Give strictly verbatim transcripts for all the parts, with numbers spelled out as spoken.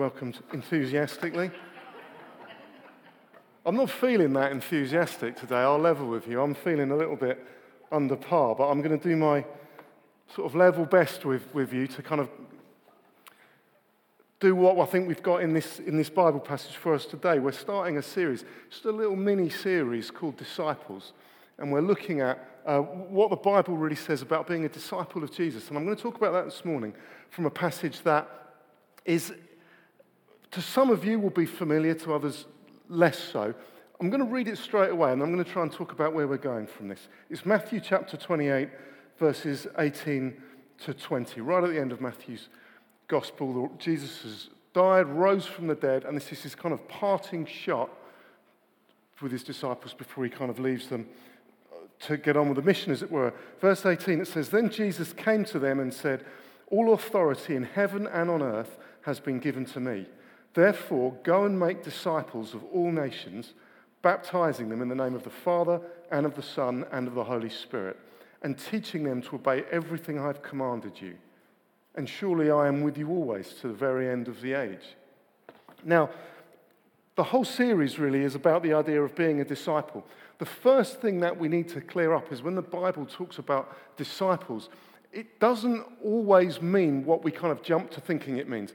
welcomed enthusiastically. I'm not feeling that enthusiastic today, I'll level with you. I'm feeling a little bit under par, but I'm going to do my sort of level best with, with you to kind of do what I think we've got in this, in this Bible passage for us today. We're starting a series, just a little mini-series called Disciples, and we're looking at uh, what the Bible really says about being a disciple of Jesus. And I'm going to talk about that this morning from a passage that is, to some of you, will be familiar, to others less so. I'm going to read it straight away, and I'm going to try and talk about where we're going from this. It's Matthew chapter twenty-eight, verses eighteen to twenty. Right at the end of Matthew's gospel, Jesus has died, rose from the dead, and this is his kind of parting shot with his disciples before he kind of leaves them to get on with the mission, as it were. Verse eighteen, it says, "Then Jesus came to them and said, 'All authority in heaven and on earth has been given to me. Therefore, go and make disciples of all nations, baptizing them in the name of the Father and of the Son and of the Holy Spirit, and teaching them to obey everything I have commanded you. And surely I am with you always to the very end of the age.'" Now, the whole series really is about the idea of being a disciple. The first thing that we need to clear up is when the Bible talks about disciples, it doesn't always mean what we kind of jump to thinking it means.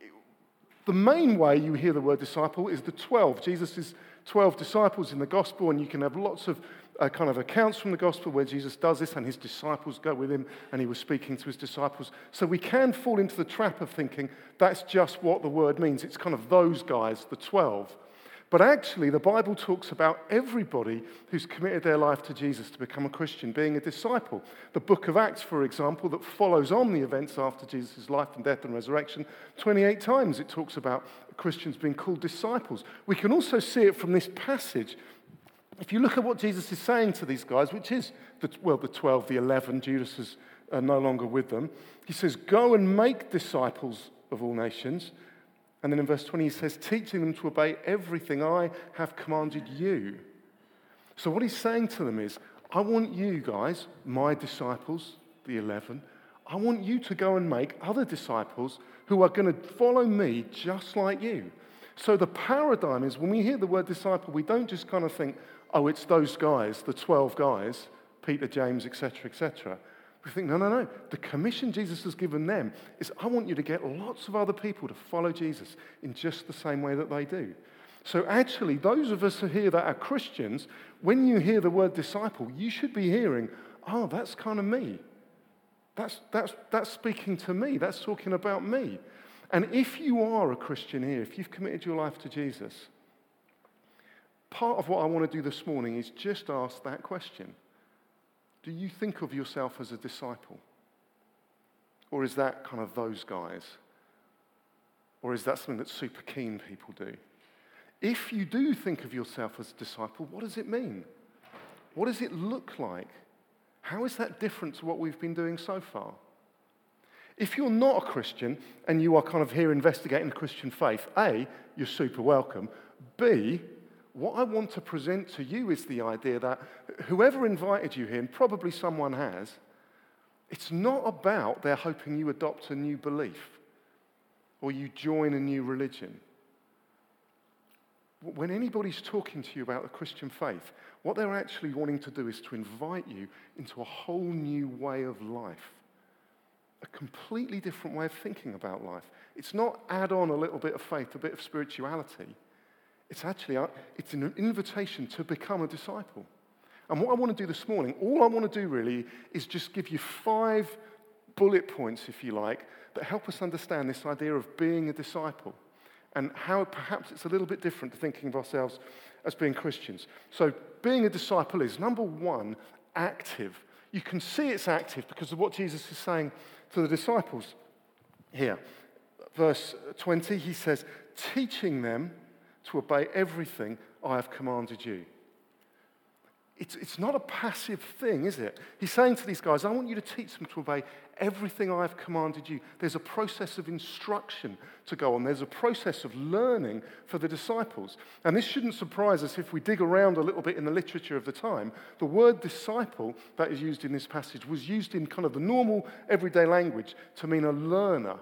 The main way you hear the word disciple is the twelve. Jesus' twelve disciples in the gospel, and you can have lots of uh, kind of accounts from the gospel where Jesus does this and his disciples go with him and he was speaking to his disciples. So we can fall into the trap of thinking that's just what the word means. It's kind of those guys, the twelve. But actually, the Bible talks about everybody who's committed their life to Jesus to become a Christian, being a disciple. The book of Acts, for example, that follows on the events after Jesus' life and death and resurrection, twenty-eight times it talks about Christians being called disciples. We can also see it from this passage. If you look at what Jesus is saying to these guys, which is, the, well, the twelve, the eleven, Judas is uh, no longer with them. He says, "Go and make disciples of all nations." And then in verse twenty, he says, "Teaching them to obey everything I have commanded you." So what he's saying to them is, I want you guys, my disciples, the eleven, I want you to go and make other disciples who are going to follow me just like you. So the paradigm is, when we hear the word disciple, we don't just kind of think, oh, it's those guys, the twelve guys, Peter, James, et cetera, et cetera. We think, no, no, no. The commission Jesus has given them is, I want you to get lots of other people to follow Jesus in just the same way that they do. So actually, those of us who here that are Christians, when you hear the word disciple, you should be hearing, oh, that's kind of me. That's, that's, that's speaking to me. That's talking about me. And if you are a Christian here, if you've committed your life to Jesus, part of what I want to do this morning is just ask that question. Do you think of yourself as a disciple? Or is that kind of those guys? Or is that something that super keen people do? If you do think of yourself as a disciple, what does it mean? What does it look like? How is that different to what we've been doing so far? If you're not a Christian and you are kind of here investigating the Christian faith, A, you're super welcome. B, what I want to present to you is the idea that whoever invited you here, and probably someone has, it's not about they're hoping you adopt a new belief or you join a new religion. When anybody's talking to you about the Christian faith, what they're actually wanting to do is to invite you into a whole new way of life, a completely different way of thinking about life. It's not add on a little bit of faith, a bit of spirituality. It's actually, it's an invitation to become a disciple. And what I want to do this morning, all I want to do really is just give you five bullet points, if you like, that help us understand this idea of being a disciple and how perhaps it's a little bit different to thinking of ourselves as being Christians. So being a disciple is, number one, active. You can see it's active because of what Jesus is saying to the disciples here. Verse twenty, he says, teaching them to obey everything I have commanded you. It's, it's not a passive thing, is it? He's saying to these guys, I want you to teach them to obey everything I have commanded you. There's a process of instruction to go on. There's a process of learning for the disciples. And this shouldn't surprise us if we dig around a little bit in the literature of the time. The word disciple that is used in this passage was used in kind of the normal everyday language to mean a learner.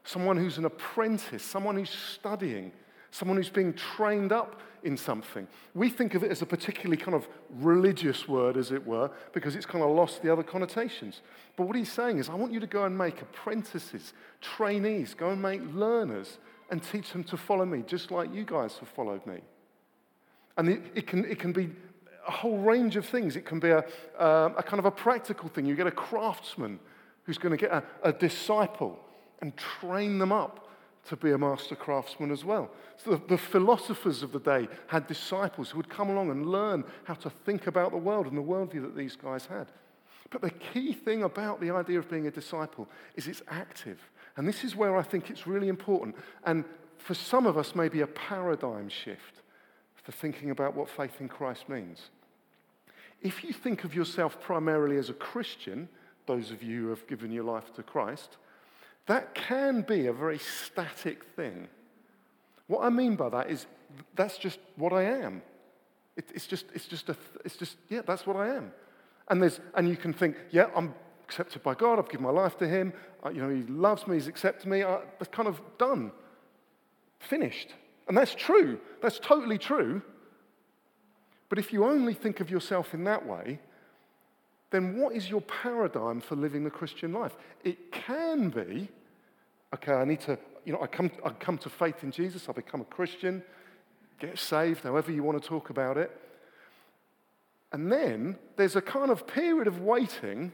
someone who's an apprentice, someone who's studying, someone who's being trained up in something. We think of it as a particularly kind of religious word, as it were, because it's kind of lost the other connotations. But what he's saying is, I want you to go and make apprentices, trainees, go and make learners, and teach them to follow me, just like you guys have followed me. And it, it can it can be a whole range of things. It can be a, uh, a kind of a practical thing. You get a craftsman who's going to get a, a disciple and train them up to be a master craftsman as well. So the, the philosophers of the day had disciples who would come along and learn how to think about the world and the worldview that these guys had. But the key thing about the idea of being a disciple is it's active. And this is where I think it's really important. And for some of us, maybe a paradigm shift for thinking about what faith in Christ means. If you think of yourself primarily as a Christian, those of you who have given your life to Christ, that can be a very static thing. What I mean by that is that's just what I am. It, it's just, it's just, a, it's just, yeah, that's what I am. And there's, and you can think, yeah, I'm accepted by God. I've given my life to Him. I, you know, He loves me. He's accepted me. I, that's kind of done, finished. And that's true. That's totally true. But if you only think of yourself in that way, then what is your paradigm for living the Christian life? It can be, okay, I need to, you know, I come, I come to faith in Jesus, I become a Christian, get saved, however you want to talk about it. And then there's a kind of period of waiting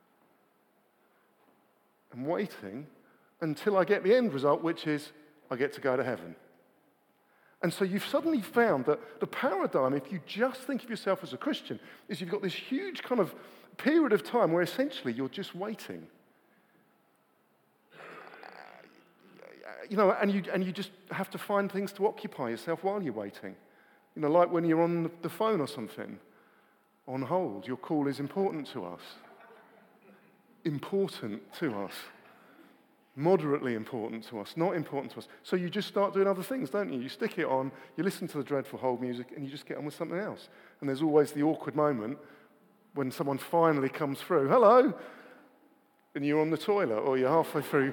and waiting until I get the end result, which is I get to go to heaven. And so you've suddenly found that the paradigm, if you just think of yourself as a Christian, is you've got this huge kind of period of time where essentially you're just waiting. You know, and you and you just have to find things to occupy yourself while you're waiting. You know, like when you're on the phone or something, on hold, your call is important to us. Important to us. Moderately important to us, not important to us. So you just start doing other things, don't you? You stick it on, you listen to the dreadful hold music, and you just get on with something else. And there's always the awkward moment when someone finally comes through, hello, and you're on the toilet, or you're halfway through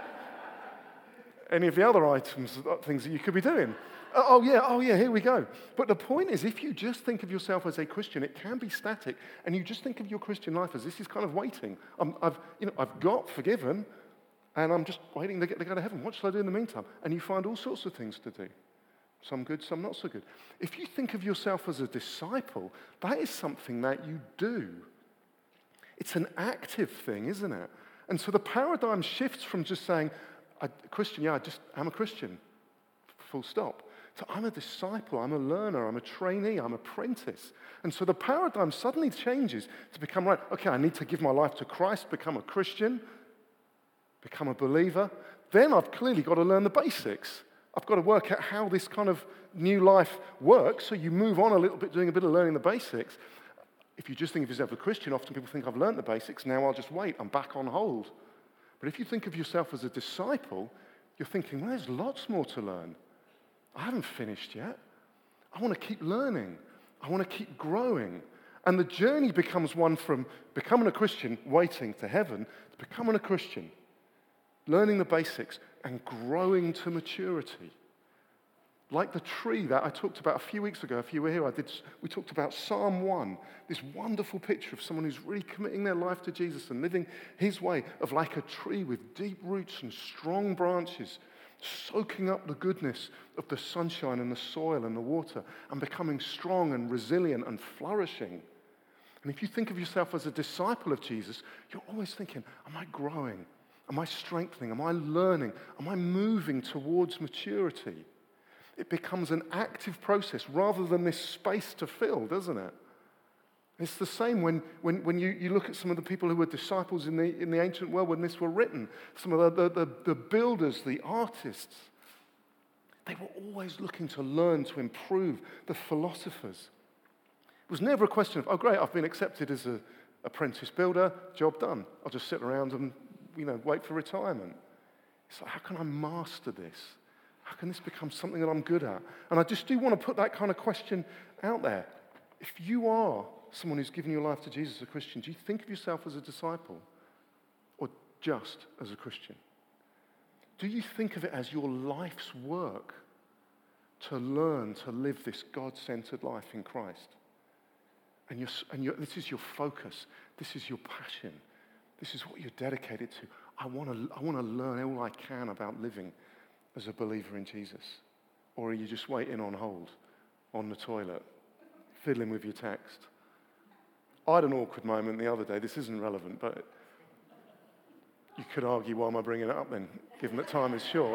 any of the other items, things that you could be doing. Oh, yeah, oh, yeah, here we go. But the point is, if you just think of yourself as a Christian, it can be static, and you just think of your Christian life as this is kind of waiting. I'm, I've, you know, I've got forgiven, and I'm just waiting to get to go to heaven. What shall I do in the meantime? And you find all sorts of things to do. Some good, some not so good. If you think of yourself as a disciple, that is something that you do. It's an active thing, isn't it? And so the paradigm shifts from just saying, a Christian, yeah, I just, I'm a Christian, full stop. So I'm a disciple, I'm a learner, I'm a trainee, I'm an apprentice. And so the paradigm suddenly changes to become, right, okay, I need to give my life to Christ, become a Christian, become a believer. Then I've clearly got to learn the basics. I've got to work out how this kind of new life works. So you move on a little bit, doing a bit of learning the basics. If you just think of yourself as a Christian, often people think, I've learned the basics, now I'll just wait, I'm back on hold. But if you think of yourself as a disciple, you're thinking, well, there's lots more to learn. I haven't finished yet. I want to keep learning. I want to keep growing. And the journey becomes one from becoming a Christian, waiting to heaven, to becoming a Christian, learning the basics, and growing to maturity. Like the tree that I talked about a few weeks ago, if you were here, I did. We talked about Psalm one, this wonderful picture of someone who's really committing their life to Jesus and living His way, of like a tree with deep roots and strong branches, soaking up the goodness of the sunshine and the soil and the water, and becoming strong and resilient and flourishing. And if you think of yourself as a disciple of Jesus, you're always thinking, am I growing? Am I strengthening? Am I learning? Am I moving towards maturity? It becomes an active process rather than this space to fill, doesn't it? It's the same when, when, when you, you look at some of the people who were disciples in the, in the ancient world when this were written, some of the, the, the, the builders, the artists. They were always looking to learn, to improve, the philosophers. It was never a question of, oh great, I've been accepted as an apprentice builder, job done. I'll just sit around and, you know, wait for retirement. It's like, how can I master this? How can this become something that I'm good at? And I just do want to put that kind of question out there. If you are someone who's given your life to Jesus, a Christian, do you think of yourself as a disciple or just as a Christian? Do you think of it as your life's work to learn to live this God-centered life in Christ? And, you're, and you're, this is your focus. This is your passion. This is what you're dedicated to. I want to I want to learn all I can about living as a believer in Jesus. Or are you just waiting on hold, on the toilet, fiddling with your text? I had an awkward moment the other day. This isn't relevant, but you could argue, why am I bringing it up then, given that time is short?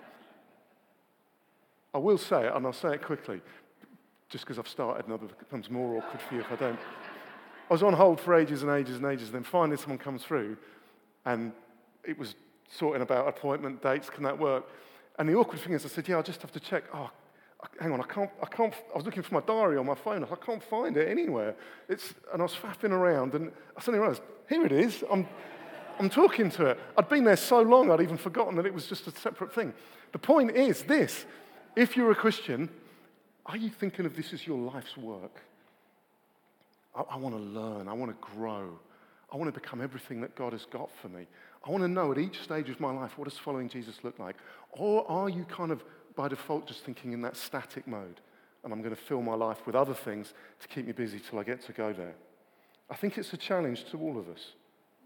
I will say it, and I'll say it quickly, just because I've started and it becomes more awkward for you if I don't. I was on hold for ages and ages and ages, and then finally someone comes through, and it was sorting about appointment dates, can that work? And the awkward thing is I said, yeah, I'll just have to check. Oh, hang on, I can't, I can't, I was looking for my diary on my phone, I can't find it anywhere. It's, and I was faffing around, and I suddenly realised, here it is, I'm, I'm talking to it. I'd been there so long, I'd even forgotten that it was just a separate thing. The point is this: if you're a Christian, are you thinking of this as your life's work? I, I want to learn. I want to grow. I want to become everything that God has got for me. I want to know at each stage of my life, what does following Jesus look like? Or are you kind of, by default, just thinking in that static mode, and I'm going to fill my life with other things to keep me busy till I get to go there? I think it's a challenge to all of us.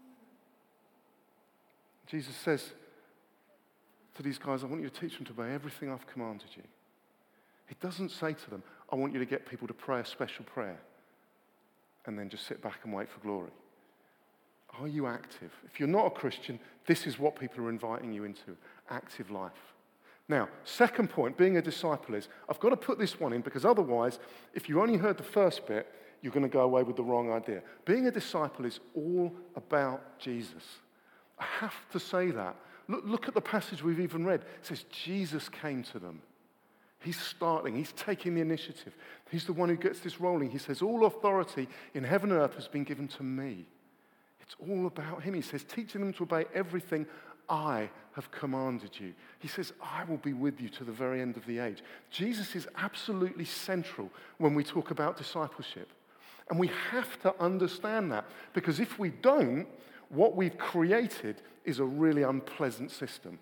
Jesus says to these guys, I want you to teach them to obey everything I've commanded you. He doesn't say to them, I want you to get people to pray a special prayer and then just sit back and wait for glory. Are you active? If you're not a Christian, this is what people are inviting you into, active life. Now, second point, being a disciple is, I've got to put this one in because otherwise, if you only heard the first bit, you're going to go away with the wrong idea. Being a disciple is all about Jesus. I have to say that. Look, look at the passage we've even read. It says Jesus came to them. He's starting. He's taking the initiative. He's the one who gets this rolling. He says, all authority in heaven and earth has been given to me. It's all about him. He says, teaching them to obey everything I have commanded you. He says, I will be with you to the very end of the age. Jesus is absolutely central when we talk about discipleship. And we have to understand that, because if we don't, what we've created is a really unpleasant system.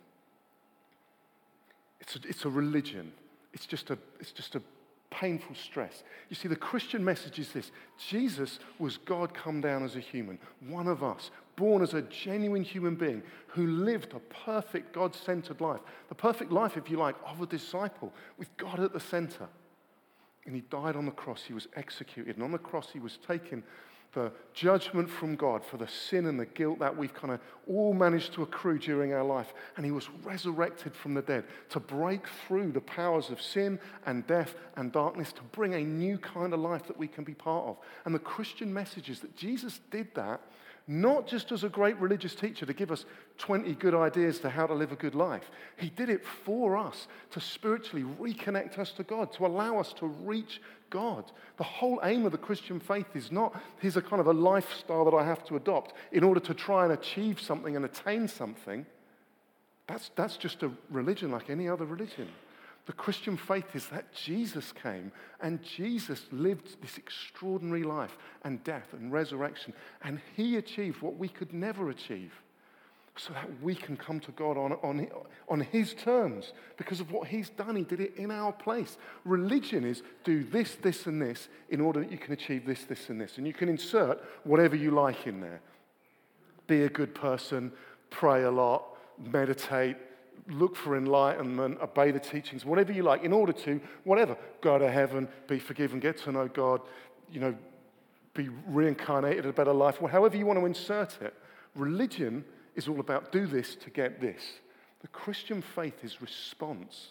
It's a, it's a religion. It's just a, it's just a painful stress. You see, the Christian message is this: Jesus was God come down as a human, one of us, born as a genuine human being who lived a perfect God-centered life, the perfect life, if you like, of a disciple with God at the center. And he died on the cross. He was executed. And on the cross, he was taking the judgment from God for the sin and the guilt that we've kind of all managed to accrue during our life. And he was resurrected from the dead to break through the powers of sin and death and darkness, to bring a new kind of life that we can be part of. And the Christian message is that Jesus did that not just as a great religious teacher to give us twenty good ideas to how to live a good life. He did it for us to spiritually reconnect us to God, to allow us to reach God. The whole aim of the Christian faith is not, here's a kind of a lifestyle that I have to adopt in order to try and achieve something and attain something. That's, that's just a religion like any other religion. The Christian faith is that Jesus came and Jesus lived this extraordinary life and death and resurrection, and he achieved what we could never achieve so that we can come to God on, on, on his terms because of what he's done. He did it in our place. Religion is do this, this, and this in order that you can achieve this, this, and this. And you can insert whatever you like in there. Be a good person, pray a lot, meditate, look for enlightenment, obey the teachings, whatever you like, in order to, whatever, go to heaven, be forgiven, get to know God, you know, be reincarnated, a better life, however you want to insert it. Religion is all about do this to get this. The Christian faith is response.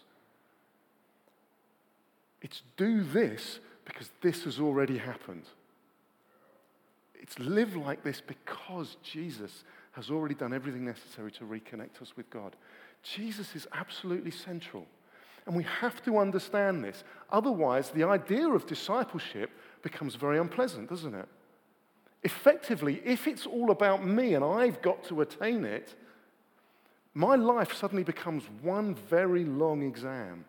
It's do this because this has already happened. It's live like this because Jesus has already done everything necessary to reconnect us with God. Jesus is absolutely central. And we have to understand this. Otherwise, the idea of discipleship becomes very unpleasant, doesn't it? Effectively, if it's all about me and I've got to attain it, my life suddenly becomes one very long exam.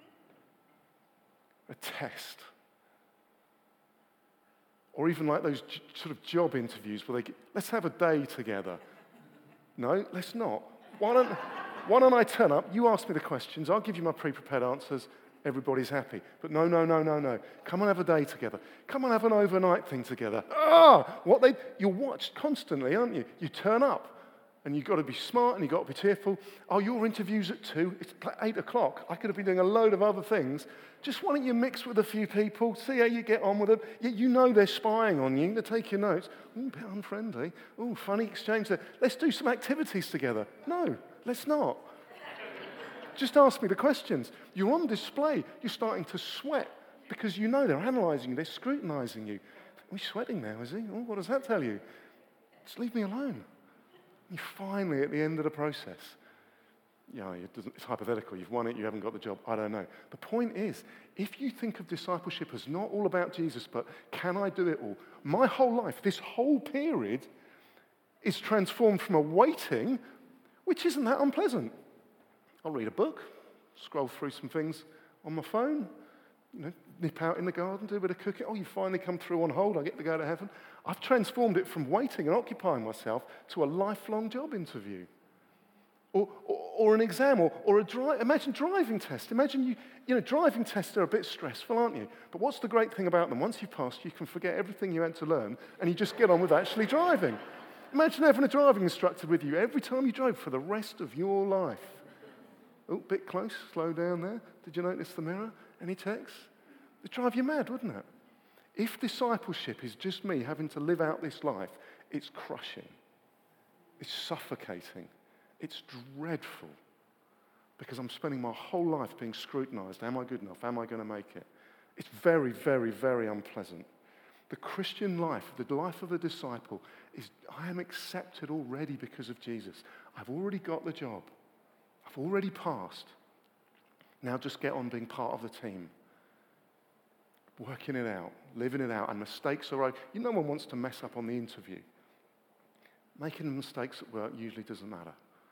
A test. Or even like those j- sort of job interviews where they get, let's have a day together. No, let's not. Why don't... Why don't I turn up, you ask me the questions, I'll give you my pre-prepared answers, everybody's happy. But no, no, no, no, no. Come and have a day together. Come and have an overnight thing together. Ah, what they, you're watched constantly, aren't you? You turn up. And you've got to be smart and you've got to be cheerful. Oh, your interview's at two. It's eight o'clock. I could have been doing a load of other things. Just why don't you mix with a few people, see how you get on with them. You, you know they're spying on you. They take your notes. Ooh, a bit unfriendly. Ooh, funny exchange there. Let's do some activities together. No, let's not. Just ask me the questions. You're on display. You're starting to sweat because you know they're analysing you. They're scrutinising you. Are we sweating now, is he? Oh, what does that tell you? Just leave me alone. You're finally at the end of the process. Yeah, it doesn't, it's hypothetical. You've won it, you haven't got the job. I don't know. The point is, if you think of discipleship as not all about Jesus, but can I do it all? My whole life, this whole period, is transformed from a waiting, which isn't that unpleasant. I'll read a book, scroll through some things on my phone, you know, nip out in the garden, do a bit of cooking. Oh, you finally come through on hold. I get to go to heaven. I've transformed it from waiting and occupying myself to a lifelong job interview. Or, or, or an exam, or, or a drive. Imagine driving test. Imagine you, you know, driving tests are a bit stressful, aren't you? But what's the great thing about them? Once you've passed, you can forget everything you had to learn, and you just get on with actually driving. Imagine having a driving instructor with you every time you drove for the rest of your life. Oh, bit close, slow down there. Did you notice the mirror? Any texts? It'd drive you mad, wouldn't it? If discipleship is just me having to live out this life, it's crushing. It's suffocating. It's dreadful. Because I'm spending my whole life being scrutinized. Am I good enough? Am I going to make it? It's very, very, very unpleasant. The Christian life, the life of a disciple, is I am accepted already because of Jesus. I've already got the job. I've already passed. Now just get on being part of the team. Working it out, living it out, and mistakes are okay. You know, no one wants to mess up on the interview. Making mistakes at work usually doesn't matter.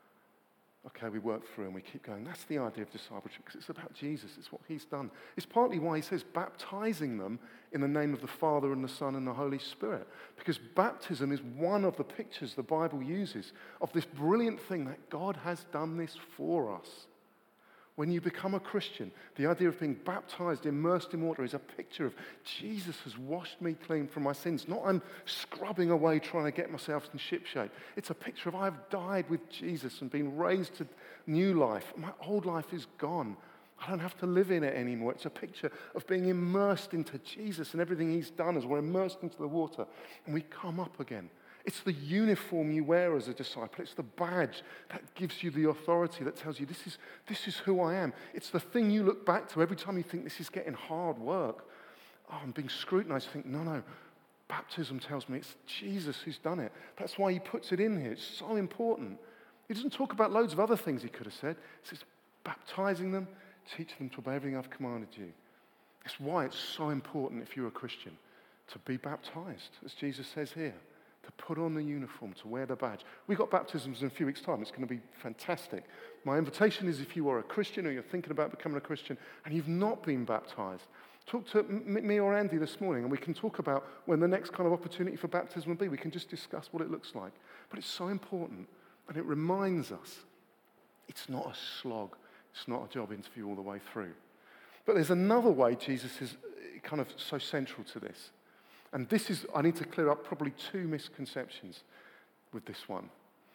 Okay, we work through and we keep going. That's the idea of discipleship, because it's about Jesus. It's what he's done. It's partly why he says baptizing them in the name of the Father and the Son and the Holy Spirit. Because baptism is one of the pictures the Bible uses of this brilliant thing that God has done this for us. When you become a Christian, the idea of being baptized, immersed in water, is a picture of Jesus has washed me clean from my sins. Not I'm scrubbing away trying to get myself in shipshape. It's a picture of I've died with Jesus and been raised to new life. My old life is gone. I don't have to live in it anymore. It's a picture of being immersed into Jesus and everything he's done as we're immersed into the water and we come up again. It's the uniform you wear as a disciple. It's the badge that gives you the authority that tells you this is, this is who I am. It's the thing you look back to every time you think this is getting hard work. Oh, I'm being scrutinized. You think, no, no. Baptism tells me it's Jesus who's done it. That's why he puts it in here. It's so important. He doesn't talk about loads of other things he could have said. He says, baptizing them, teach them to obey everything I've commanded you. It's why it's so important if you're a Christian to be baptized, as Jesus says here. To put on the uniform, to wear the badge. We've got baptisms in a few weeks' time. It's going to be fantastic. My invitation is if you are a Christian or you're thinking about becoming a Christian and you've not been baptized, talk to m- me or Andy this morning and we can talk about when the next kind of opportunity for baptism will be. We can just discuss what it looks like. But it's so important and it reminds us it's not a slog. It's not a job interview all the way through. But there's another way Jesus is kind of so central to this. And this is, I need to clear up probably two misconceptions with this one. Do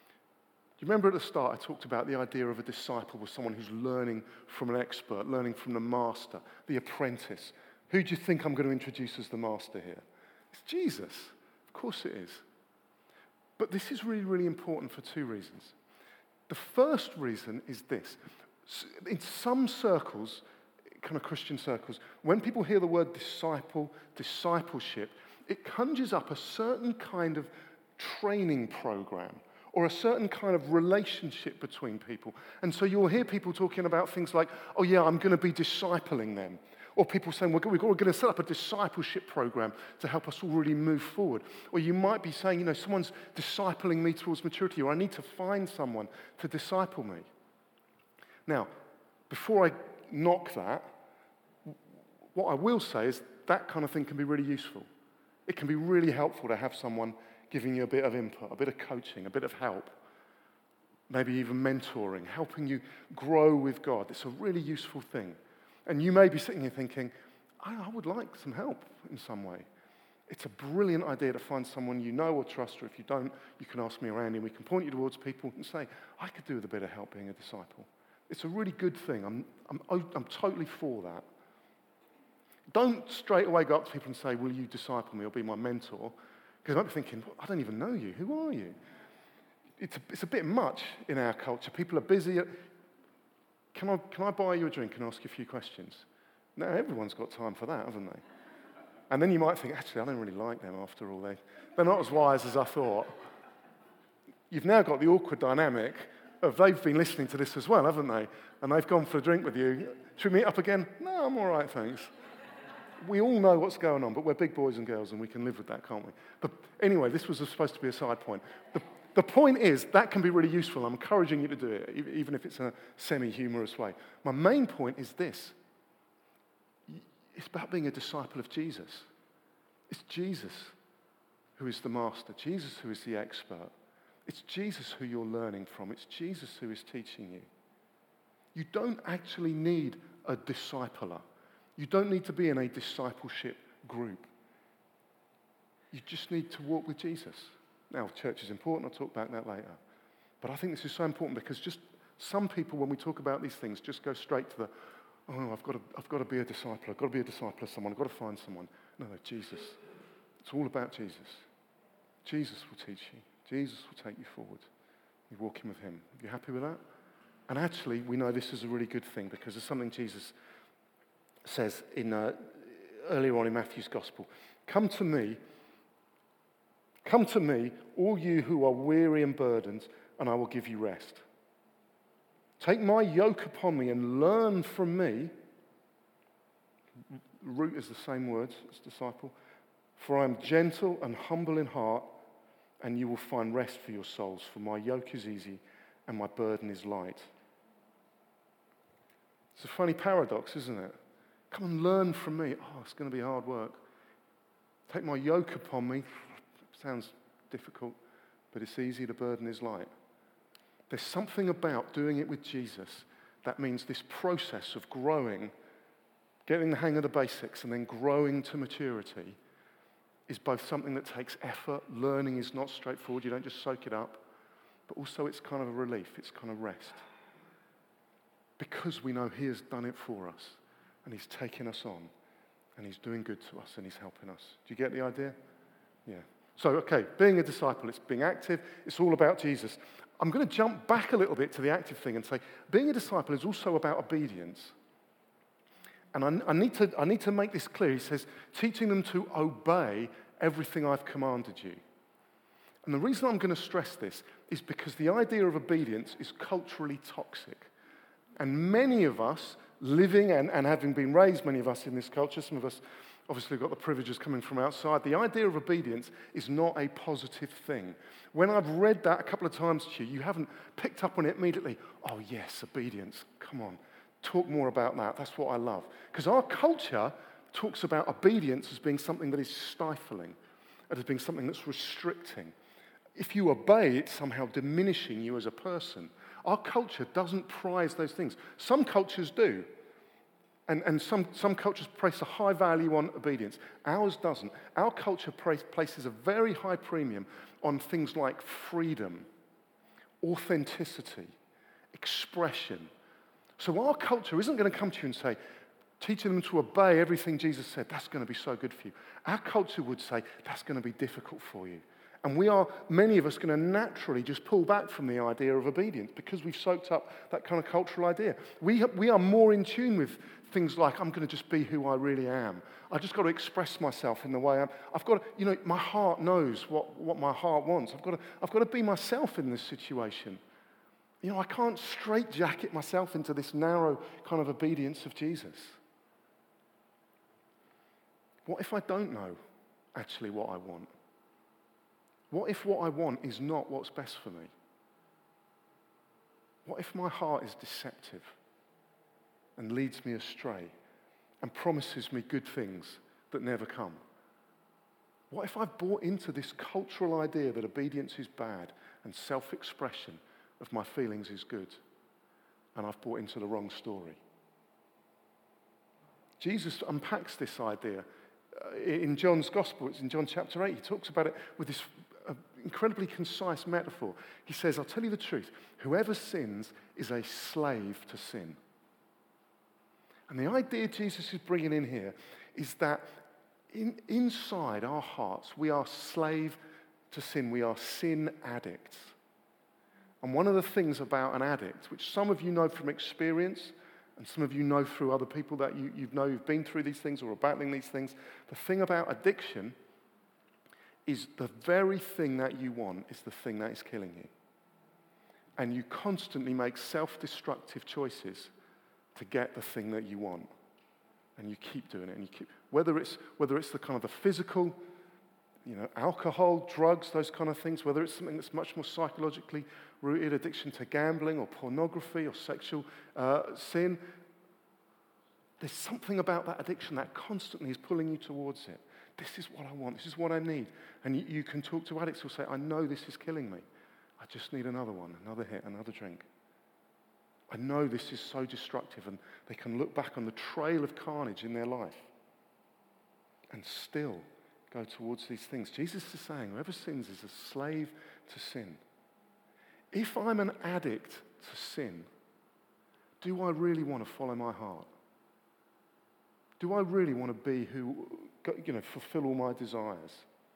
you remember at the start I talked about the idea of a disciple was someone who's learning from an expert, learning from the master, the apprentice. Who do you think I'm going to introduce as the master here? It's Jesus. Of course it is. But this is really, really important for two reasons. The first reason is this. In some circles, kind of Christian circles, when people hear the word disciple, discipleship, it conjures up a certain kind of training program or a certain kind of relationship between people. And so you'll hear people talking about things like, oh yeah, I'm going to be discipling them. Or people saying, we're going to set up a discipleship program to help us all really move forward. Or you might be saying, you know, someone's discipling me towards maturity, or I need to find someone to disciple me. Now, before I knock that, what I will say is that kind of thing can be really useful. It can be really helpful to have someone giving you a bit of input, a bit of coaching, a bit of help. maybe even mentoring, helping you grow with God. It's a really useful thing. And you may be sitting here thinking, I, I would like some help in some way. It's a brilliant idea to find someone you know or trust, or if you don't, you can ask me around and we can point you towards people and say, I could do with a bit of help being a disciple. It's a really good thing. I'm, I'm, I'm totally for that. Don't straight away go up to people and say, will you disciple me or be my mentor? Because I might be thinking, I don't even know you. Who are you? It's a, it's a bit much in our culture. People are busy. Can I, can I buy you a drink and ask you a few questions? No, everyone's got time for that, haven't they? And then you might think, actually, I don't really like them after all. They, they're not as wise as I thought. You've now got the awkward dynamic of they've been listening to this as well, haven't they? And they've gone for a drink with you. Should we meet up again? No, I'm all right, thanks. We all know what's going on, but we're big boys and girls, and we can live with that, can't we? But anyway, this was supposed to be a side point. The, the point is, that can be really useful. I'm encouraging you to do it, even if it's in a semi-humorous way. My main point is this. It's about being a disciple of Jesus. It's Jesus who is the master, Jesus who is the expert. It's Jesus who you're learning from. It's Jesus who is teaching you. You don't actually need a discipler. You don't need to be in a discipleship group. You just need to walk with Jesus. Now, church is important. I'll talk about that later. But I think this is so important because just some people, when we talk about these things, just go straight to the, oh, I've got to, I've got to be a disciple. I've got to be a disciple of someone. I've got to find someone. No, no, Jesus. It's all about Jesus. Jesus will teach you. Jesus will take you forward. You're walking with him. Are you happy with that? And actually, we know this is a really good thing because there's something Jesus says in uh, earlier on in Matthew's Gospel. Come to me, come to me, all you who are weary and burdened, and I will give you rest. Take my yoke upon me and learn from me. Root is the same words as disciple. For I am gentle and humble in heart, and you will find rest for your souls. For my yoke is easy and my burden is light. It's a funny paradox, isn't it? Come and learn from me. Oh, it's going to be hard work. Take my yoke upon me. Sounds difficult, but it's easy. The burden is light. There's something about doing it with Jesus that means this process of growing, getting the hang of the basics, and then growing to maturity is both something that takes effort. Learning is not straightforward. You don't just soak it up. But also it's kind of a relief. It's kind of rest. Because we know he has done it for us. And he's taking us on. And he's doing good to us. And he's helping us. Do you get the idea? Yeah. So, okay, being a disciple, it's being active. It's all about Jesus. I'm going to jump back a little bit to the active thing and say, being a disciple is also about obedience. And I, I, need to, I need to make this clear. He says, teaching them to obey everything I've commanded you. And the reason I'm going to stress this is because the idea of obedience is culturally toxic. And many of us, living and, and having been raised, many of us in this culture, some of us obviously got the privileges coming from outside, the idea of obedience is not a positive thing. When I've read that a couple of times to you, you haven't picked up on it immediately. Oh yes, obedience, come on. Talk more about that. That's what I love. Because our culture talks about obedience as being something that is stifling, as being something that's restricting. If you obey, it's somehow diminishing you as a person. Our culture doesn't prize those things. Some cultures do. And, and some, some cultures place a high value on obedience. Ours doesn't. Our culture places a very high premium on things like freedom, authenticity, expression. So our culture isn't going to come to you and say, teaching them to obey everything Jesus said, that's going to be so good for you. Our culture would say, that's going to be difficult for you. And we are, many of us, going to naturally just pull back from the idea of obedience because we've soaked up that kind of cultural idea. We, we are more in tune with things like, I'm going to just be who I really am. I've just got to express myself in the way I am. I've got to, you know, my heart knows what, what my heart wants. I've got to, I've got to be myself in this situation. You know, I can't straitjacket myself into this narrow kind of obedience of Jesus. What if I don't know actually what I want? What if what I want is not what's best for me? What if my heart is deceptive and leads me astray and promises me good things that never come? What if I've bought into this cultural idea that obedience is bad and self-expression? of my feelings is good, and I've bought into the wrong story. Jesus unpacks this idea. Uh, in John's Gospel, it's in John chapter eight, he talks about it with this uh, incredibly concise metaphor. He says, I'll tell you the truth, whoever sins is a slave to sin. And the idea Jesus is bringing in here is that in, inside our hearts, we are slave to sin. We are sin addicts. And one of the things about an addict, which some of you know from experience, and some of you know through other people that you, you know who've been through these things or are battling these things, the thing about addiction is the very thing that you want is the thing that is killing you. And you constantly make self-destructive choices to get the thing that you want. And you keep doing it, and you keep, whether it's whether it's the kind of the physical, you know, alcohol, drugs, those kind of things, whether it's something that's much more psychologically rooted, addiction to gambling or pornography or sexual uh, sin, there's something about that addiction that constantly is pulling you towards it. This is what I want, this is what I need. And you, you can talk to addicts who'll say, I know this is killing me. I just need another one, another hit, another drink. I know this is so destructive, and they can look back on the trail of carnage in their life and still go towards these things. Jesus is saying, whoever sins is a slave to sin. If I'm an addict to sin, do I really want to follow my heart? Do I really want to be who, you know, fulfill all my desires?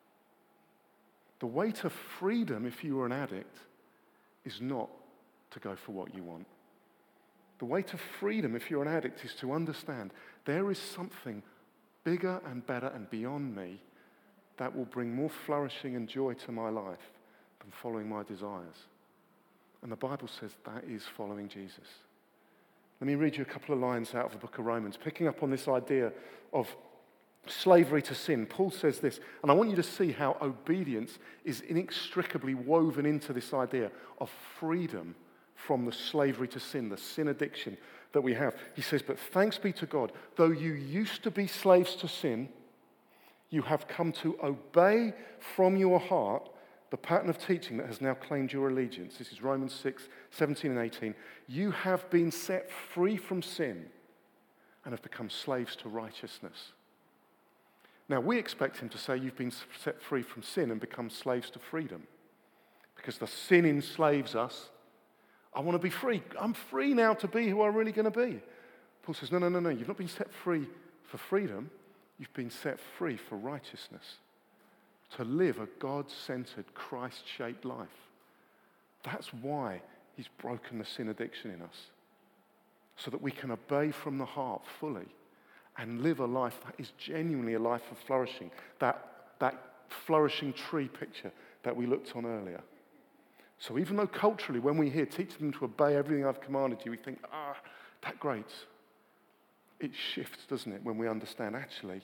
The way to freedom, if you were an addict, is not to go for what you want. The way to freedom, if you're an addict, is to understand there is something bigger and better and beyond me that will bring more flourishing and joy to my life than following my desires. And the Bible says that is following Jesus. Let me read you a couple of lines out of the book of Romans, picking up on this idea of slavery to sin. Paul says this, and I want you to see how obedience is inextricably woven into this idea of freedom from the slavery to sin, the sin addiction that we have. He says, but thanks be to God, though you used to be slaves to sin, you have come to obey from your heart the pattern of teaching that has now claimed your allegiance. This is Romans six, seventeen and eighteen. You have been set free from sin and have become slaves to righteousness. Now, we expect him to say you've been set free from sin and become slaves to freedom, because the sin enslaves us. I want to be free. I'm free now to be who I'm really going to be. Paul says, no, no, no, no. You've not been set free for freedom. You've been set free for righteousness. To live a God-centered, Christ-shaped life. That's why he's broken the sin addiction in us. So that we can obey from the heart fully and live a life that is genuinely a life of flourishing. That, that flourishing tree picture that we looked on earlier. So even though culturally, when we hear, teach them to obey everything I've commanded you, we think, ah, that great. It shifts, doesn't it, when we understand, actually,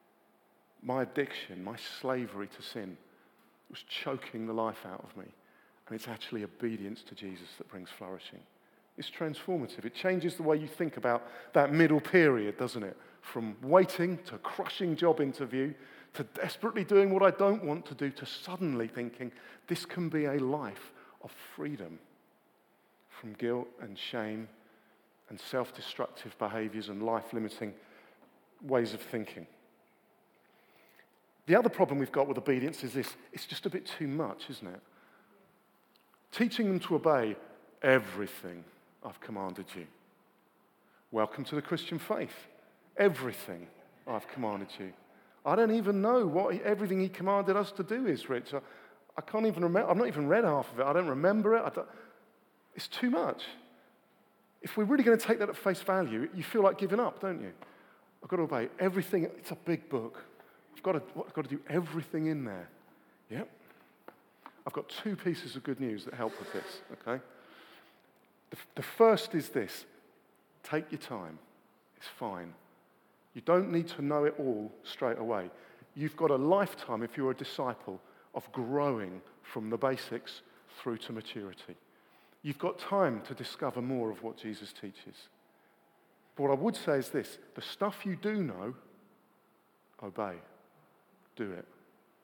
my addiction, my slavery to sin was choking the life out of me. And it's actually obedience to Jesus that brings flourishing. It's transformative. It changes the way you think about that middle period, doesn't it? From waiting to crushing job interview to desperately doing what I don't want to do to suddenly thinking this can be a life of freedom from guilt and shame and self-destructive behaviors and life-limiting ways of thinking. The other problem we've got with obedience is this: it's just a bit too much, isn't it? Teaching them to obey everything I've commanded you. Welcome to the Christian faith. Everything I've commanded you. I don't even know what he, everything he commanded us to do is, Rich. I, I can't even remember. I've not even read half of it. I don't remember it. I don't, it's too much. If we're really going to take that at face value, you feel like giving up, don't you? I've got to obey everything. It's a big book. I've got to, I've got to do everything in there. Yep. I've got two pieces of good news that help with this, okay? The, the first is this. Take your time. It's fine. You don't need to know it all straight away. You've got a lifetime, if you're a disciple, of growing from the basics through to maturity. You've got time to discover more of what Jesus teaches. But what I would say is this: the stuff you do know, obey. Do it.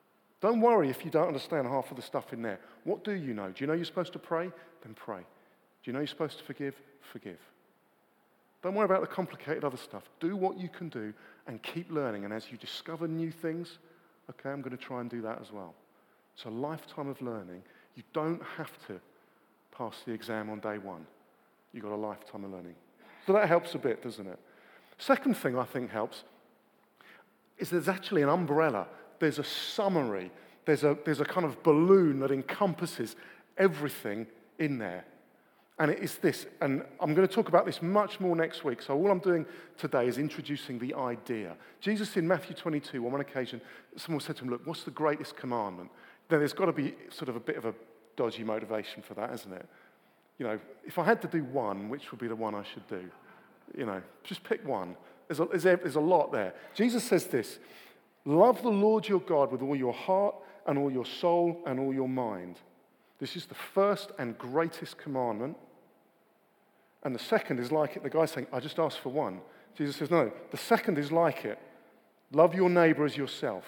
Don't worry if you don't understand half of the stuff in there. What do you know? Do you know you're supposed to pray? Then pray. Do you know you're supposed to forgive? Forgive. Don't worry about the complicated other stuff. Do what you can do and keep learning. And as you discover new things, okay, I'm going to try and do that as well. It's a lifetime of learning. You don't have to pass the exam on day one. You've got a lifetime of learning. So that helps a bit, doesn't it? Second thing I think helps is there's actually an umbrella. There's a summary. There's a, there's a kind of balloon that encompasses everything in there. And it is this, and I'm going to talk about this much more next week, so all I'm doing today is introducing the idea. Jesus in Matthew twenty-two, on one occasion, someone said to him, look, what's the greatest commandment? Then there's got to be sort of a bit of a dodgy motivation for that, isn't it? You know, if I had to do one, which would be the one I should do? You know, just pick one. There's a, there's a, there's a lot there. Jesus says this, love the Lord your God with all your heart and all your soul and all your mind. This is the first and greatest commandment. And the second is like it. The guy's saying, I just asked for one. Jesus says, no, the second is like it. Love your neighbor as yourself.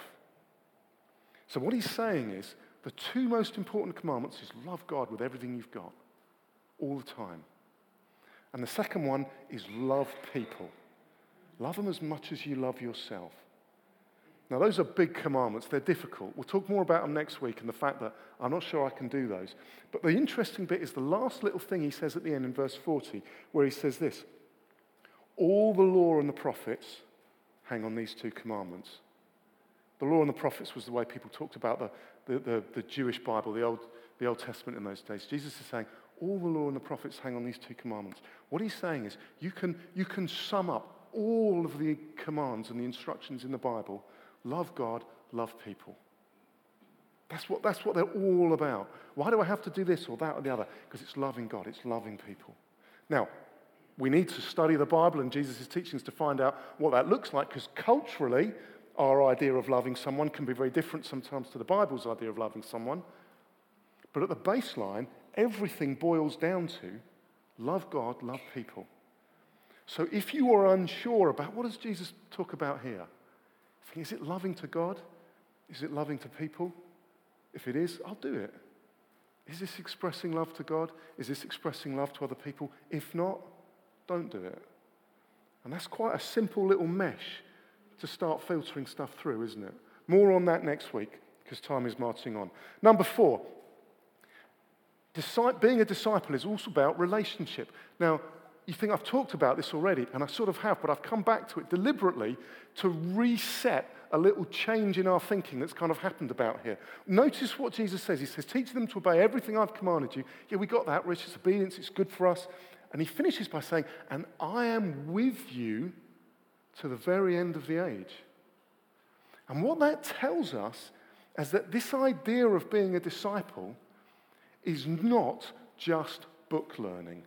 So what he's saying is, the two most important commandments is love God with everything you've got, all the time. And the second one is love people. Love them as much as you love yourself. Now, those are big commandments. They're difficult. We'll talk more about them next week and the fact that I'm not sure I can do those. But the interesting bit is the last little thing he says at the end in verse forty, where he says this, all the law and the prophets hang on these two commandments. The law and the prophets was the way people talked about the, the, the, the Jewish Bible, the Old, the Old Testament in those days. Jesus is saying, all the law and the prophets hang on these two commandments. What he's saying is, you can, you can sum up all of the commands and the instructions in the Bible. Love God, love people. That's what, that's what they're all about. Why do I have to do this or that or the other? Because it's loving God, it's loving people. Now, we need to study the Bible and Jesus' teachings to find out what that looks like, because culturally, our idea of loving someone can be very different sometimes to the Bible's idea of loving someone. But at the baseline, everything boils down to love God, love people. So if you are unsure about what does Jesus talk about here, is it loving to God? Is it loving to people? If it is, I'll do it. Is this expressing love to God? Is this expressing love to other people? If not, don't do it. And that's quite a simple little mesh to start filtering stuff through, isn't it? More on that next week, because time is marching on. Number four, being a disciple is also about relationship. Now, you think I've talked about this already, and I sort of have, but I've come back to it deliberately to reset a little change in our thinking that's kind of happened about here. Notice what Jesus says. He says, teach them to obey everything I've commanded you. Yeah, we got that, Rich. It's obedience. It's good for us. And he finishes by saying, and I am with you to the very end of the age. And what that tells us is that this idea of being a disciple is not just book learning.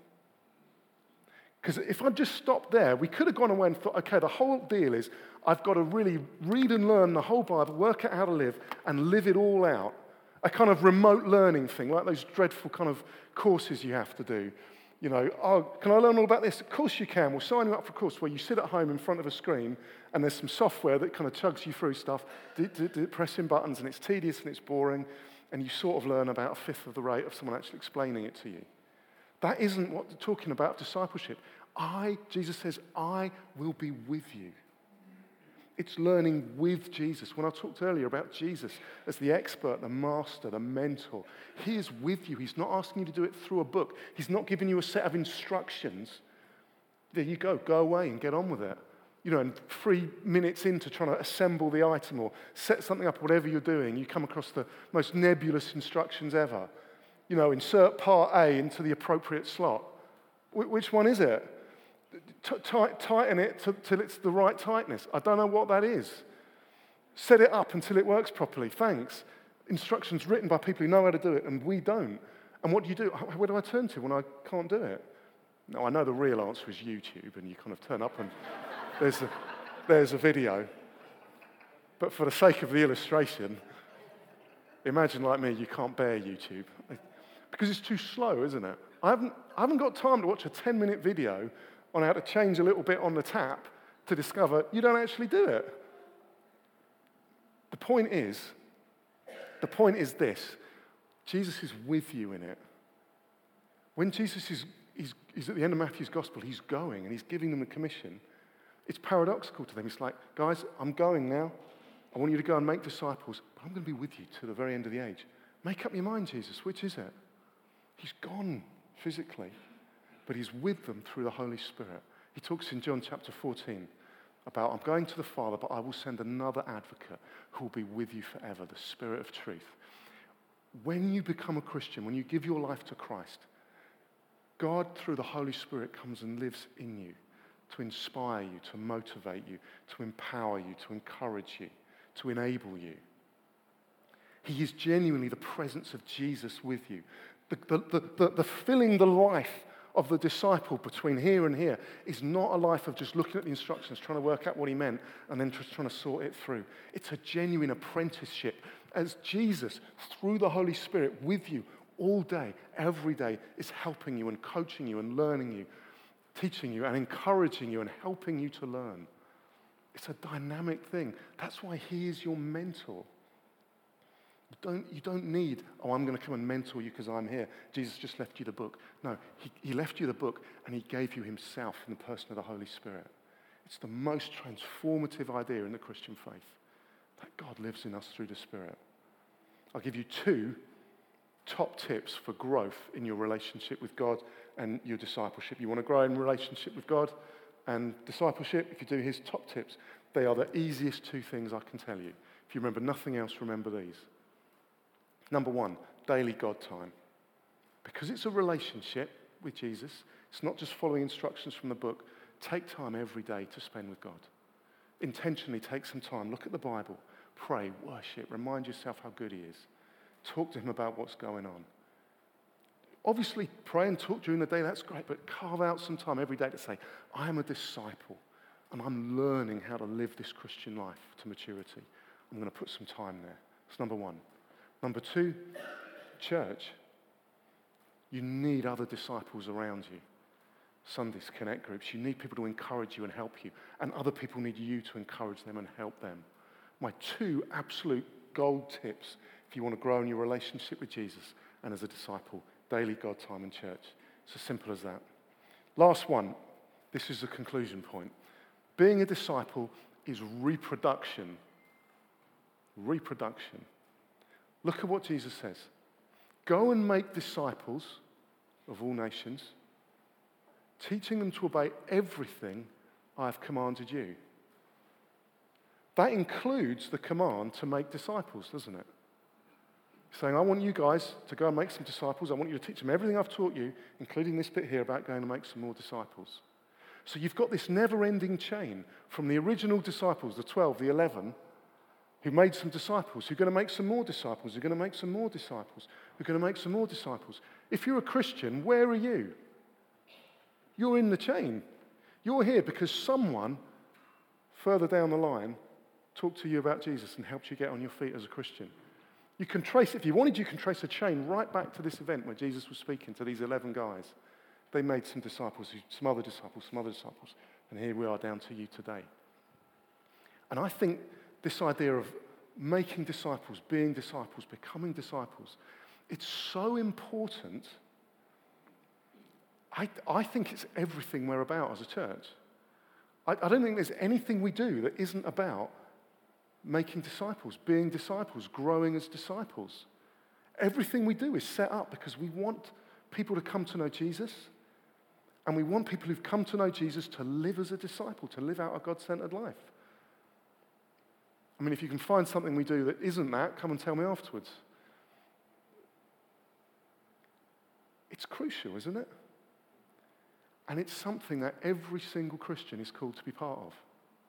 Because if I just stopped there, we could have gone away and thought, okay, the whole deal is I've got to really read and learn the whole Bible, work out how to live, and live it all out. A kind of remote learning thing, like those dreadful kind of courses you have to do. You know, oh, can I learn all about this? Of course you can. We'll sign you up for a course where you sit at home in front of a screen and there's some software that kind of chugs you through stuff, d- d- d- pressing buttons, and it's tedious and it's boring, and you sort of learn about a fifth of the rate of someone actually explaining it to you. That isn't what they're talking about discipleship. I, Jesus says, I will be with you. It's learning with Jesus. When I talked earlier about Jesus as the expert, the master, the mentor, he is with you. He's not asking you to do it through a book. He's not giving you a set of instructions. There you go, go away and get on with it. You know, and three minutes into trying to assemble the item or set something up, whatever you're doing, you come across the most nebulous instructions ever. You know, insert part A into the appropriate slot. Wh- which one is it? T- t- tighten it t- till it's the right tightness. I don't know what that is. Set it up until it works properly. Thanks. Instructions written by people who know how to do it, and we don't. And what do you do? Where do I turn to when I can't do it? No, I know the real answer is YouTube, and you kind of turn up and there's a, there's a video. But for the sake of the illustration, imagine like me, you can't bear YouTube. Because it's too slow, isn't it? I haven't, I haven't got time to watch a ten-minute video on how to change a little bit on the tap to discover you don't actually do it. The point is, The point is this: Jesus is with you in it. When Jesus is he's, he's at the end of Matthew's gospel, he's going and he's giving them a commission. It's paradoxical to them. It's like, guys, I'm going now. I want you to go and make disciples, but I'm going to be with you to the very end of the age. Make up your mind, Jesus. Which is it? He's gone physically, but he's with them through the Holy Spirit. He talks in John chapter fourteen about, I'm going to the Father, but I will send another advocate who will be with you forever, the Spirit of truth. When you become a Christian, when you give your life to Christ, God, through the Holy Spirit, comes and lives in you to inspire you, to motivate you, to empower you, to encourage you, to enable you. He is genuinely the presence of Jesus with you. The, the, the, the, the filling the life of the disciple between here and here is not a life of just looking at the instructions, trying to work out what he meant, and then just trying to sort it through. It's a genuine apprenticeship as Jesus, through the Holy Spirit, with you all day, every day, is helping you and coaching you and learning you, teaching you and encouraging you and helping you to learn. It's a dynamic thing. That's why he is your mentor. You don't, you don't need, oh, I'm going to come and mentor you because I'm here. Jesus just left you the book. No, he, he left you the book and he gave you himself in the person of the Holy Spirit. It's the most transformative idea in the Christian faith, that God lives in us through the Spirit. I'll give you two top tips for growth in your relationship with God and your discipleship. You want to grow in relationship with God and discipleship? If you do, here's top tips. They are the easiest two things I can tell you. If you remember nothing else, remember these. Number one, daily God time. Because it's a relationship with Jesus, it's not just following instructions from the book. Take time every day to spend with God. Intentionally take some time. Look at the Bible. Pray, worship, remind yourself how good he is. Talk to him about what's going on. Obviously, pray and talk during the day, that's great, but carve out some time every day to say, I am a disciple, and I'm learning how to live this Christian life to maturity. I'm going to put some time there. That's number one. Number two, church. You need other disciples around you. Sundays, connect groups. You need people to encourage you and help you, and other people need you to encourage them and help them. My two absolute gold tips if you want to grow in your relationship with Jesus and as a disciple: daily God time and church. It's as simple as that. Last one. This is the conclusion point. Being a disciple is reproduction. Reproduction. Look at what Jesus says. Go and make disciples of all nations, teaching them to obey everything I have commanded you. That includes the command to make disciples, doesn't it? Saying, I want you guys to go and make some disciples. I want you to teach them everything I've taught you, including this bit here about going to make some more disciples. So you've got this never-ending chain from the original disciples, the twelve, the eleven, who made some disciples, who are going to make some more disciples, who are going to make some more disciples, who are going to make some more disciples. If you're a Christian, where are you? You're in the chain. You're here because someone further down the line talked to you about Jesus and helped you get on your feet as a Christian. You can trace, if you wanted, you can trace a chain right back to this event where Jesus was speaking to these eleven guys. They made some disciples, some other disciples, some other disciples, and here we are down to you today. And I think this idea of making disciples, being disciples, becoming disciples, it's so important. I, I think it's everything we're about as a church. I, I don't think there's anything we do that isn't about making disciples, being disciples, growing as disciples. Everything we do is set up because we want people to come to know Jesus, and we want people who've come to know Jesus to live as a disciple, to live out a God-centered life. I mean, if you can find something we do that isn't that, come and tell me afterwards. It's crucial, isn't it? And it's something that every single Christian is called to be part of.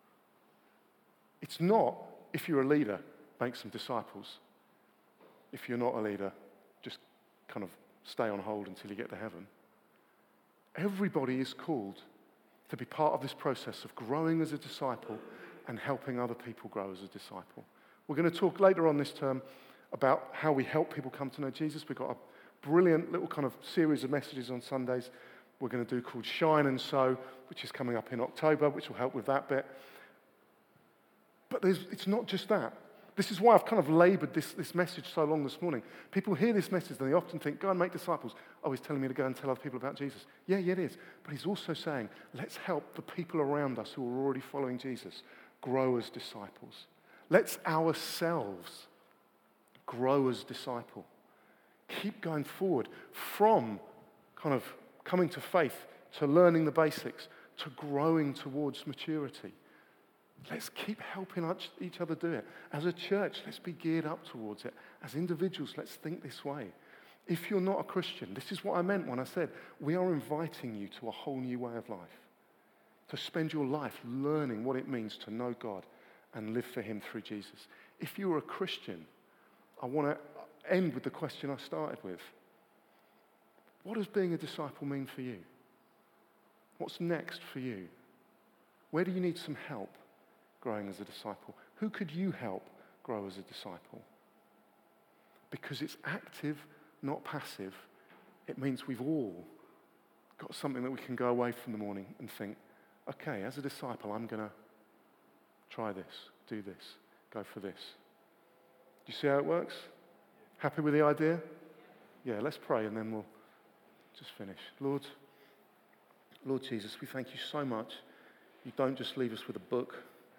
It's not, if you're a leader, make some disciples. If you're not a leader, just kind of stay on hold until you get to heaven. Everybody is called to be part of this process of growing as a disciple and helping other people grow as a disciple. We're going to talk later on this term about how we help people come to know Jesus. We've got a brilliant little kind of series of messages on Sundays we're going to do called Shine and Sow, which is coming up in October, which will help with that bit. But there's, it's not just that. This is why I've kind of laboured this, this message so long this morning. People hear this message and they often think, go and make disciples. Oh, he's telling me to go and tell other people about Jesus. Yeah, yeah, it is. But he's also saying, let's help the people around us who are already following Jesus grow as disciples. Let's ourselves grow as disciple. Keep going forward from kind of coming to faith, to learning the basics, to growing towards maturity. Let's keep helping each other do it. As a church, let's be geared up towards it. As individuals, let's think this way. If you're not a Christian, this is what I meant when I said, we are inviting you to a whole new way of life. To spend your life learning what it means to know God and live for him through Jesus. If you're a Christian, I want to end with the question I started with. What does being a disciple mean for you? What's next for you? Where do you need some help growing as a disciple? Who could you help grow as a disciple? Because it's active, not passive. It means we've all got something that we can go away from the morning and think, okay, as a disciple, I'm going to try this, do this, go for this. Do you see how it works? Happy with the idea? Yeah, let's pray and then we'll just finish. Lord, Lord Jesus, we thank you so much. You don't just leave us with a book.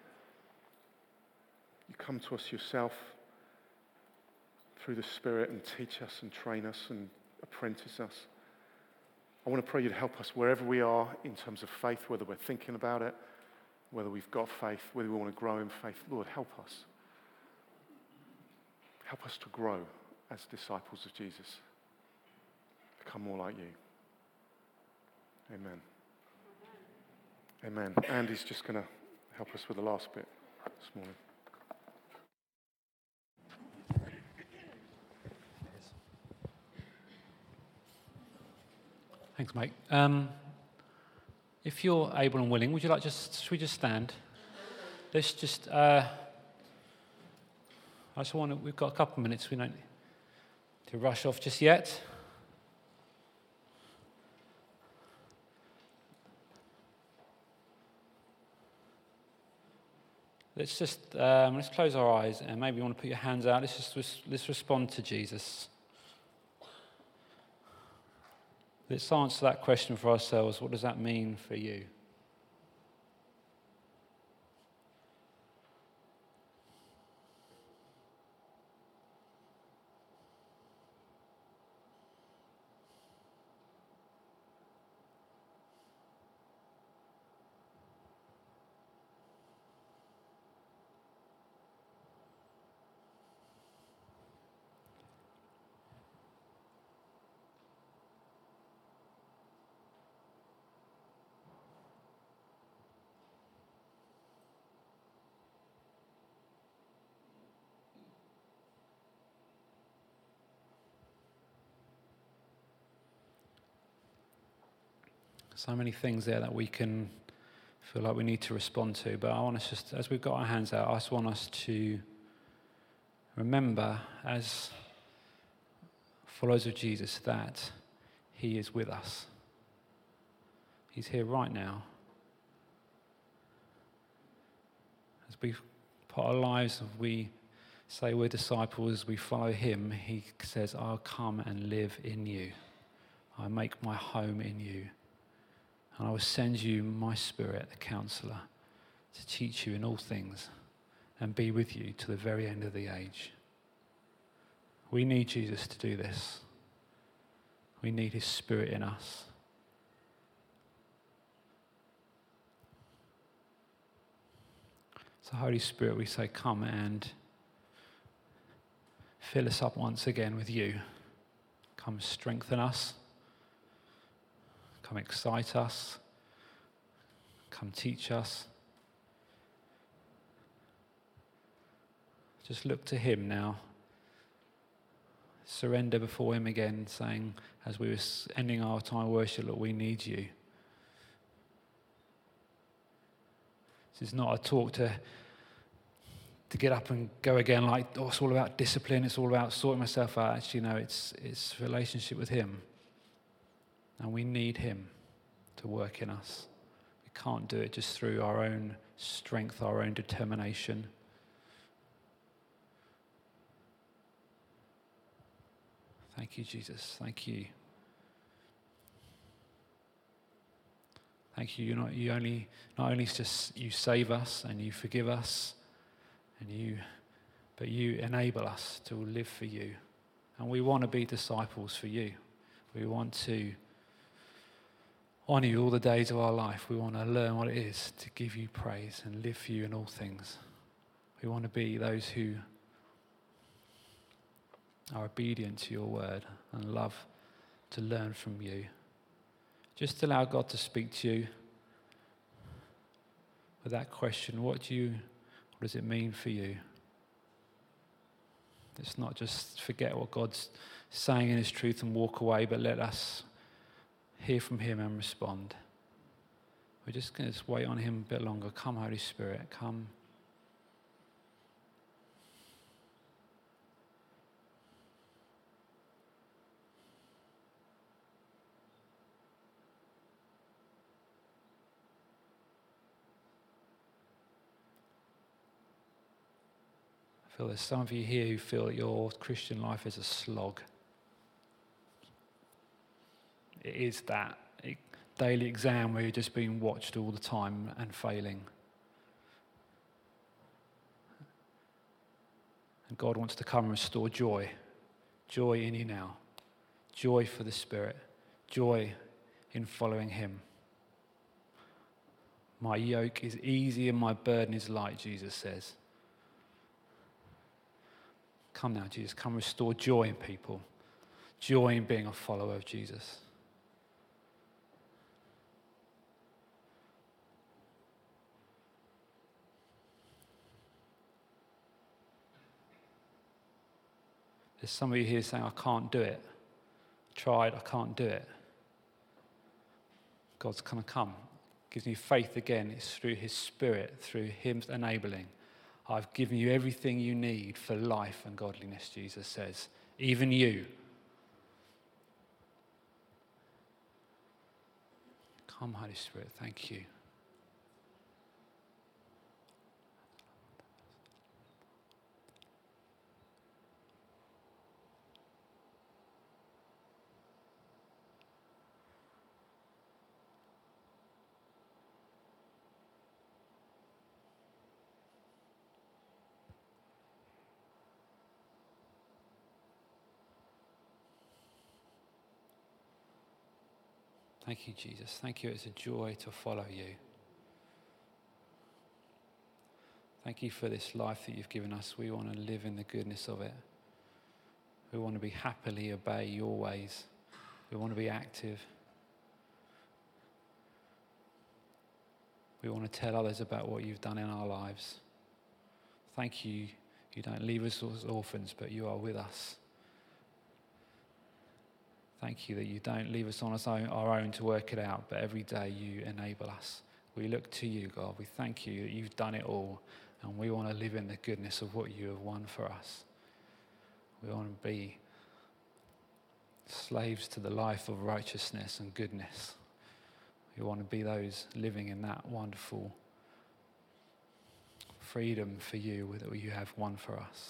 You come to us yourself through the Spirit and teach us and train us and apprentice us. I want to pray you'd help us wherever we are in terms of faith, whether we're thinking about it, whether we've got faith, whether we want to grow in faith. Lord, help us. Help us to grow as disciples of Jesus. Become more like you. Amen. Amen. Andy's just going to help us with the last bit this morning. Thanks, mate. Um, if you're able and willing, would you like just, should we just stand? Let's just, uh, I just want to, we've got a couple of minutes, we don't need to rush off just yet. Let's just, um, let's close our eyes and maybe you want to put your hands out. Let's just, let's respond to Jesus. Let's answer that question for ourselves. What does that mean for you? So many things there that we can feel like we need to respond to. But I want us just, as we've got our hands out, I just want us to remember as followers of Jesus that he is with us. He's here right now. As we put our lives, we say we're disciples, we follow him, he says, I'll come and live in you. I make my home in you. And I will send you my Spirit, the Counselor, to teach you in all things and be with you to the very end of the age. We need Jesus to do this. We need his Spirit in us. So Holy Spirit, we say, come and fill us up once again with you. Come strengthen us. Come excite us. Come teach us. Just look to him now. Surrender before him again, saying, as we were ending our time of worship, Lord, we need you. This is not a talk to, to get up and go again like, oh, it's all about discipline, it's all about sorting myself out. Actually, no, it's, it's relationship with him. And we need him to work in us. We can't do it just through our own strength, our own determination. Thank you, Jesus. Thank you. Thank you. You not you only not only just you save us and you forgive us, and you, but you enable us to live for you, and we want to be disciples for you. We want to honour you all the days of our life. We want to learn what it is to give you praise and live for you in all things. We want to be those who are obedient to your word and love to learn from you. Just allow God to speak to you with that question, what do you, what does it mean for you? Let's not just forget what God's saying in his truth and walk away, but let us hear from him and respond. We're just going to just wait on him a bit longer. Come, Holy Spirit, come. I feel there's some of you here who feel that your Christian life is a slog. It is that daily exam where you're just being watched all the time and failing. And God wants to come and restore joy. Joy in you now. Joy for the Spirit. Joy in following him. My yoke is easy and my burden is light, Jesus says. Come now, Jesus. Come restore joy in people. Joy in being a follower of Jesus. There's somebody here saying, I can't do it. Tried, I can't do it. God's going to come. Gives you faith again. It's through his Spirit, through him enabling. I've given you everything you need for life and godliness, Jesus says. Even you. Come, Holy Spirit, thank you. Thank you, Jesus. Thank you. It's a joy to follow you. Thank you for this life that you've given us. We want to live in the goodness of it. We want to be happily obey your ways. We want to be active. We want to tell others about what you've done in our lives. Thank you. You don't leave us as orphans, but you are with us. Thank you that you don't leave us on our own to work it out, but every day you enable us. We look to you, God. We thank you that you've done it all, and we want to live in the goodness of what you have won for us. We want to be slaves to the life of righteousness and goodness. We want to be those living in that wonderful freedom for you that you have won for us.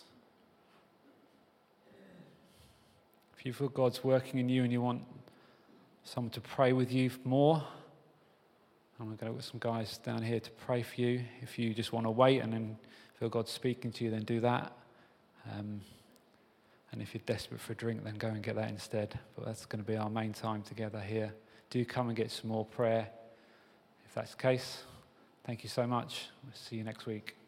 If you feel God's working in you and you want someone to pray with you more, I'm going to go with some guys down here to pray for you. If you just want to wait and then feel God speaking to you, then do that. Um, and if you're desperate for a drink, then go and get that instead. But that's going to be our main time together here. Do come and get some more prayer. If that's the case, thank you so much. We'll see you next week.